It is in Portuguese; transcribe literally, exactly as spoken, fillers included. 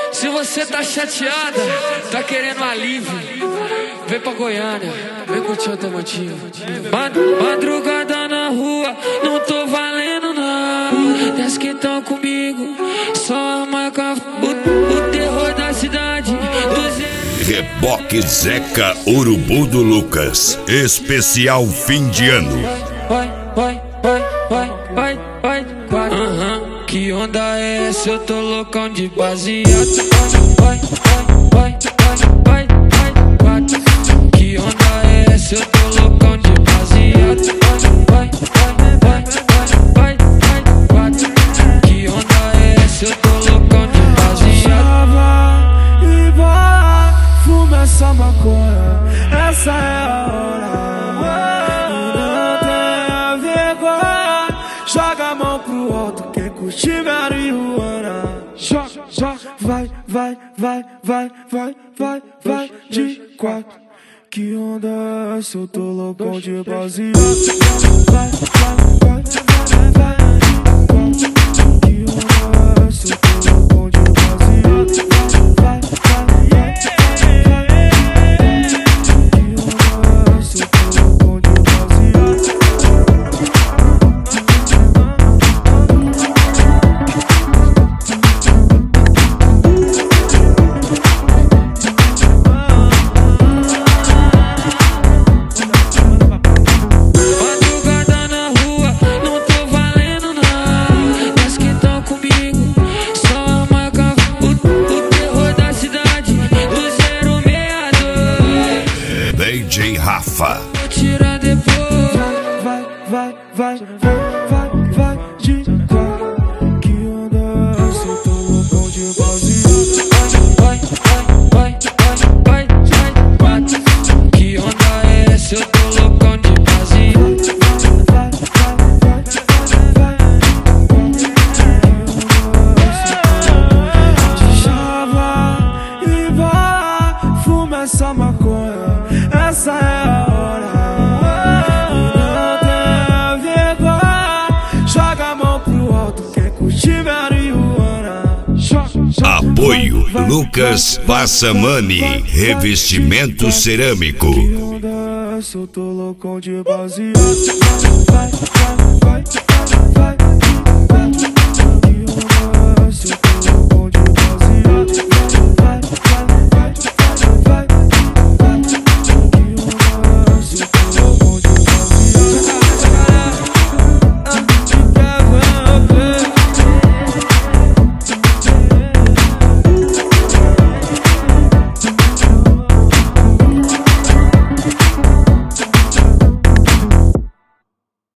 Se você tá chateada, tá querendo alívio, vem pra Goiânia, vem curtir o Automotivo. Madrugada na rua, não tô valendo não. E as que tão comigo, só marca o, o terror da cidade. Reboque Zeca Urubu do Lucas, especial fim de ano. Vai, vai, vai, vai, vai, vai, vai. Uhum. Que onda é essa? Eu tô loucão de baseado. Vai, vai, vai, vai, vai, vai. Que onda é essa? Eu tô loucão de baseado. Vai, vai, vai, vai, vai, vai. Que onda é essa? Eu tô loucão de baseado. E vai, fuma essa maconha, essa é a hora. Não tenha vergonha, joga a mão pro alto, quem curtir marihuana. Joga, joga, vai, vai, vai, vai, vai, vai, vai, de quatro. Que onda é essa? Eu tô loucão de baseado. Vai, vai, vai, vai, vai, de quatro. Que onda é essa? Eu tô loucão de baseado. Vai, vai, vai, vai. D J Rafa. Tira depois. Vai, vai, vai, vai, vai, vai, de quatro. Que onda é essa? Eu tô loucão de baseado. Vai, vai, vai, vai, vai, vai, vai. Que onda é essa? Eu tô loucão de baseado. Vai, vai, vai, vai, vai. Chava e vai, fuma essa maconha, essa é a hora. Não tenha vergonha, joga a mão pro alto, quem curtir marihuana. Apoio Lucas Passamani, revestimento cerâmico. Que onda é essa? Eu tô loucão de baseado. Vai, vai, vai, vai.